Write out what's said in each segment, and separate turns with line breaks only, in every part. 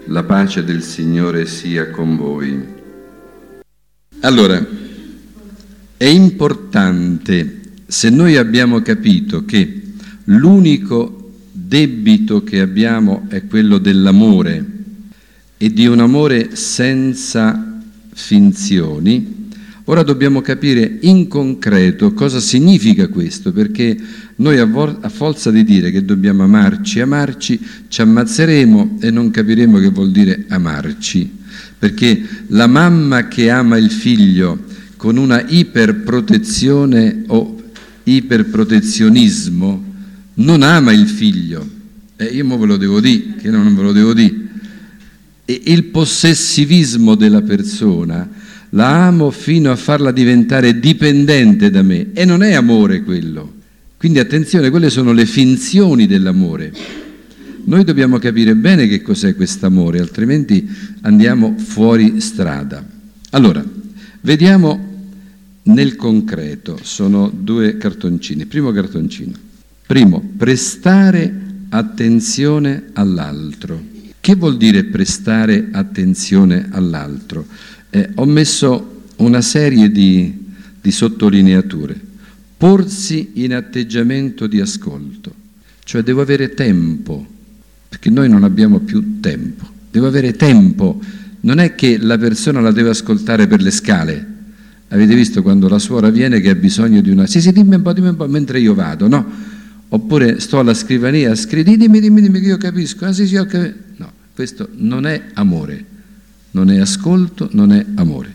La pace del Signore sia con voi. Allora, è importante, se noi abbiamo capito che l'unico debito che abbiamo è quello dell'amore e di un amore senza finzioni, ora dobbiamo capire in concreto cosa significa questo, perché noi a forza di dire che dobbiamo amarci, ci ammazzeremo e non capiremo che vuol dire amarci, perché la mamma che ama il figlio con una iperprotezione o iperprotezionismo non ama il figlio. Io mo ve lo devo dire, che non ve lo devo dire. E il possessivismo della persona la amo fino a farla diventare dipendente da me, e non è amore quello. Quindi attenzione, quelle sono le finzioni dell'amore. Noi dobbiamo capire bene che cos'è quest'amore, altrimenti andiamo fuori strada. Allora, vediamo nel concreto, sono 2 cartoncini. Primo cartoncino. Primo, prestare attenzione all'altro. Che vuol dire prestare attenzione all'altro? Ho messo una serie di sottolineature. Porsi in atteggiamento di ascolto, cioè devo avere tempo, perché noi non abbiamo più tempo, devo avere tempo, non è che la persona la deve ascoltare per le scale. Avete visto quando la suora viene che ha bisogno di una... Sì, dimmi un po' mentre io vado, no? Oppure sto alla scrivania, dimmi che io capisco, sì, ho capito. No, questo non è amore, non è ascolto, non è amore.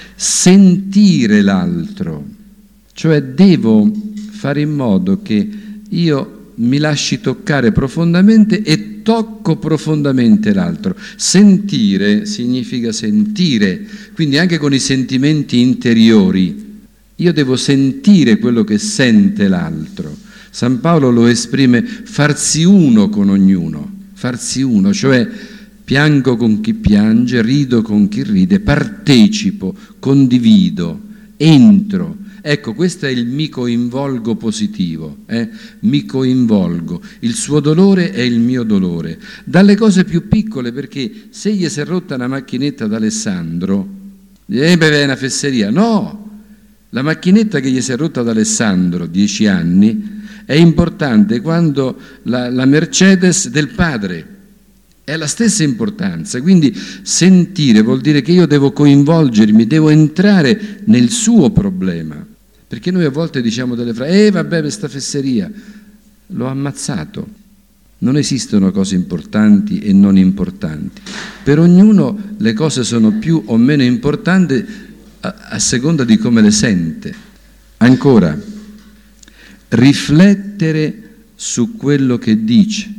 Sentire l'altro, cioè devo fare in modo che io mi lasci toccare profondamente e tocco profondamente l'altro. Sentire significa sentire, quindi anche con i sentimenti interiori. Io devo sentire quello che sente l'altro. San Paolo lo esprime farsi uno con ognuno, farsi uno, cioè piango con chi piange, rido con chi ride, partecipo, condivido, entro. Ecco, questo è il mi coinvolgo positivo, mi coinvolgo, il suo dolore è il mio dolore, dalle cose più piccole, perché se gli si è rotta una macchinetta ad Alessandro, è una fesseria, no, la macchinetta che gli si è rotta ad Alessandro, 10 anni, è importante quando la Mercedes del padre, è la stessa importanza, quindi sentire vuol dire che io devo coinvolgermi, devo entrare nel suo problema, perché noi a volte diciamo delle frasi, vabbè, questa fesseria, l'ho ammazzato. Non esistono cose importanti e non importanti, per ognuno le cose sono più o meno importanti a seconda di come le sente. Ancora, riflettere su quello che dice,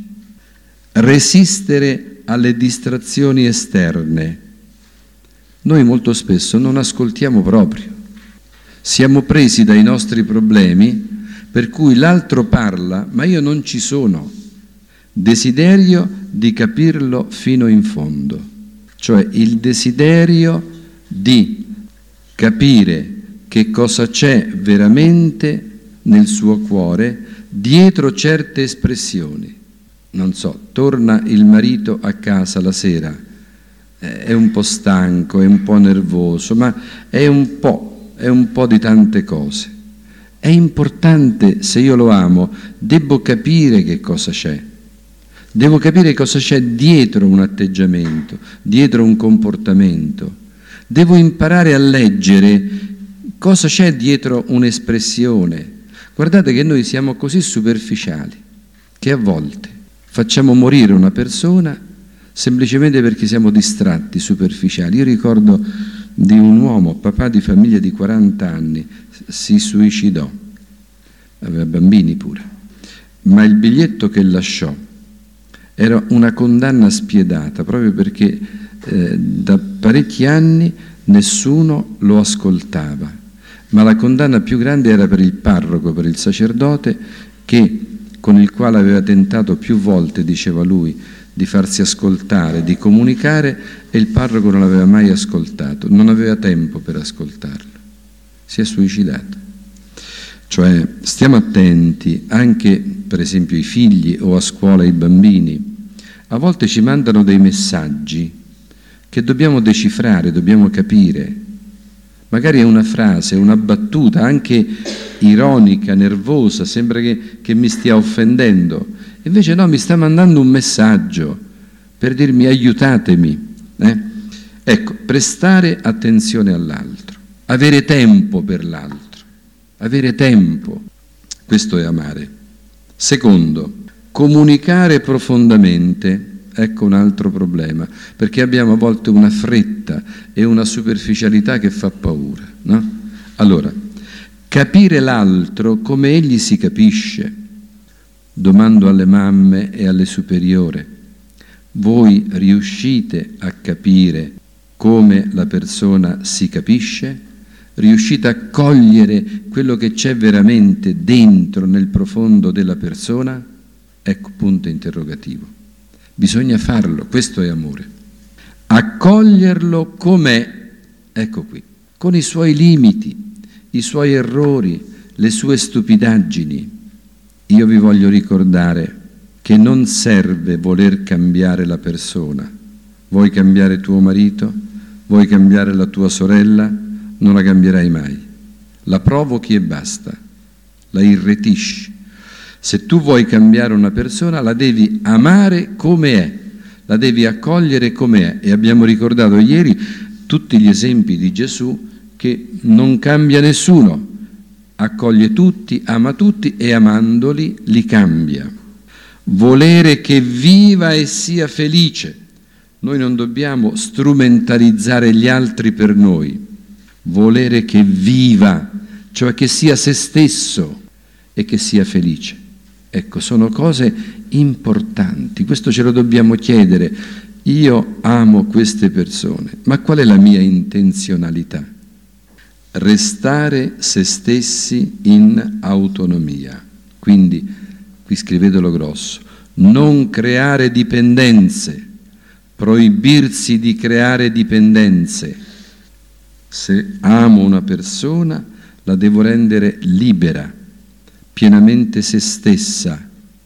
resistere alle distrazioni esterne. Noi molto spesso non ascoltiamo proprio, siamo presi dai nostri problemi, per cui l'altro parla, ma io non ci sono. Desiderio di capirlo fino in fondo, cioè il desiderio di capire che cosa c'è veramente nel suo cuore dietro certe espressioni. Non so, torna il marito a casa la sera, è un po' stanco, è un po' nervoso, ma è un po' di tante cose. È importante, se io lo amo, devo capire che cosa c'è. Devo capire cosa c'è dietro un atteggiamento, dietro un comportamento. Devo imparare a leggere cosa c'è dietro un'espressione. Guardate che noi siamo così superficiali che a volte facciamo morire una persona semplicemente perché siamo distratti, superficiali. Io ricordo di un uomo, papà di famiglia di 40 anni, si suicidò, aveva bambini pure, ma il biglietto che lasciò era una condanna spietata, proprio perché da parecchi anni nessuno lo ascoltava, ma la condanna più grande era per il parroco, per il sacerdote, con il quale aveva tentato più volte, diceva lui, di farsi ascoltare, di comunicare, e il parroco non l'aveva mai ascoltato, non aveva tempo per ascoltarlo, si è suicidato. Cioè stiamo attenti, anche per esempio i figli o a scuola i bambini, A volte ci mandano dei messaggi che dobbiamo decifrare, dobbiamo capire. Magari è una frase, una battuta, anche ironica, nervosa, sembra che mi stia offendendo. Invece no, mi sta mandando un messaggio per dirmi aiutatemi. Ecco, prestare attenzione all'altro, avere tempo per l'altro, avere tempo. Questo è amare. Secondo, comunicare profondamente. Ecco un altro problema, perché abbiamo a volte una fretta e una superficialità che fa paura, no? Allora, capire l'altro come egli si capisce. Domando alle mamme e alle superiore: voi riuscite a capire come la persona si capisce? Riuscite a cogliere quello che c'è veramente dentro, nel profondo della persona? Ecco, punto interrogativo. Bisogna farlo, questo è amore. Accoglierlo com'è, ecco qui, con i suoi limiti, i suoi errori, le sue stupidaggini. Io vi voglio ricordare che non serve voler cambiare la persona. Vuoi cambiare tuo marito? Vuoi cambiare la tua sorella? Non la cambierai mai. La provochi e basta, la irretisci. Se tu vuoi cambiare una persona, la devi amare come è, la devi accogliere come è. E abbiamo ricordato ieri tutti gli esempi di Gesù che non cambia nessuno, accoglie tutti, ama tutti e amandoli li cambia. Volere che viva e sia felice. Noi non dobbiamo strumentalizzare gli altri per noi. Volere che viva, cioè che sia se stesso e che sia felice. Ecco, sono cose importanti, questo ce lo dobbiamo chiedere. Io amo queste persone, ma qual è la mia intenzionalità? Restare se stessi in autonomia. Quindi, qui scrivetelo grosso, non creare dipendenze, proibirsi di creare dipendenze. Se amo una persona, la devo rendere libera, pienamente se stessa,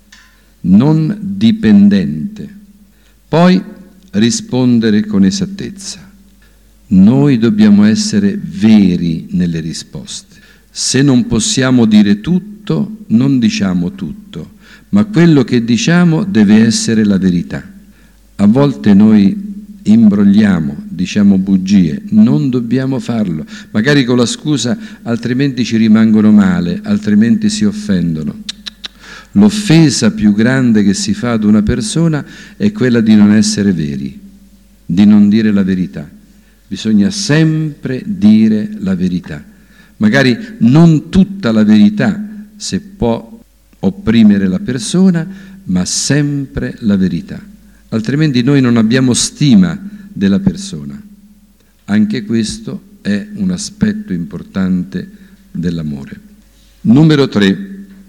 non dipendente. Poi rispondere con esattezza. Noi dobbiamo essere veri nelle risposte. Se non possiamo dire tutto, non diciamo tutto, ma quello che diciamo deve essere la verità. A volte noi imbrogliamo, diciamo bugie, non dobbiamo farlo, magari con la scusa altrimenti ci rimangono male, altrimenti si offendono. L'offesa più grande che si fa ad una persona è quella di non essere veri, di non dire la verità. Bisogna sempre dire la verità, magari non tutta la verità, se può opprimere la persona, ma sempre la verità. Altrimenti noi non abbiamo stima della persona. Anche questo è un aspetto importante dell'amore. Numero 3.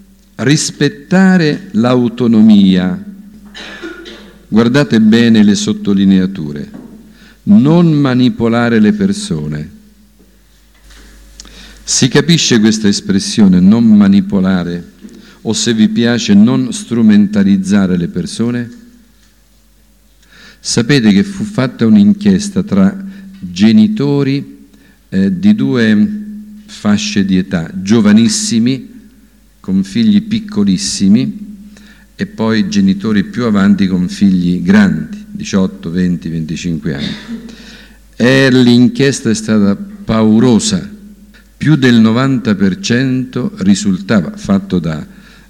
Rispettare l'autonomia. Guardate bene le sottolineature. Non manipolare le persone. Si capisce questa espressione, non manipolare, o se vi piace, non strumentalizzare le persone? Sapete che fu fatta un'inchiesta tra genitori di due fasce di età, giovanissimi, con figli piccolissimi, e poi genitori più avanti con figli grandi, 18, 20, 25 anni. E l'inchiesta è stata paurosa, più del 90% risultava, fatto da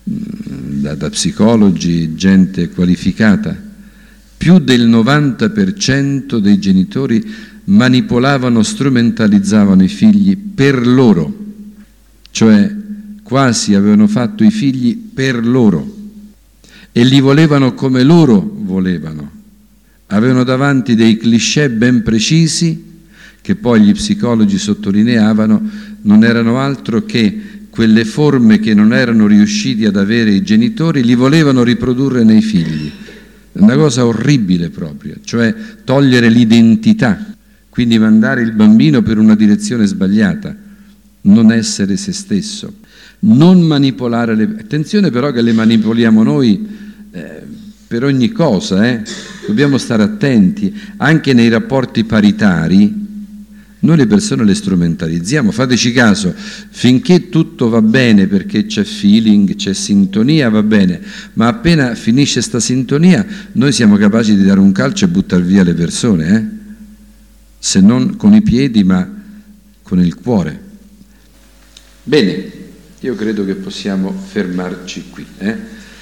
psicologi, gente qualificata, più del 90% dei genitori manipolavano, strumentalizzavano i figli per loro, cioè quasi avevano fatto i figli per loro e li volevano come loro volevano. Avevano davanti dei cliché ben precisi che poi gli psicologi sottolineavano non erano altro che quelle forme che non erano riusciti ad avere i genitori, li volevano riprodurre nei figli. Una cosa orribile proprio, cioè togliere l'identità, quindi mandare il bambino per una direzione sbagliata, non essere se stesso, non manipolare le... Attenzione però che le manipoliamo noi per ogni cosa, dobbiamo stare attenti, anche nei rapporti paritari. Noi le persone le strumentalizziamo, fateci caso, finché tutto va bene perché c'è feeling, c'è sintonia, va bene, ma appena finisce sta sintonia noi siamo capaci di dare un calcio e buttare via le persone, se non con i piedi ma con il cuore. Bene, io credo che possiamo fermarci qui.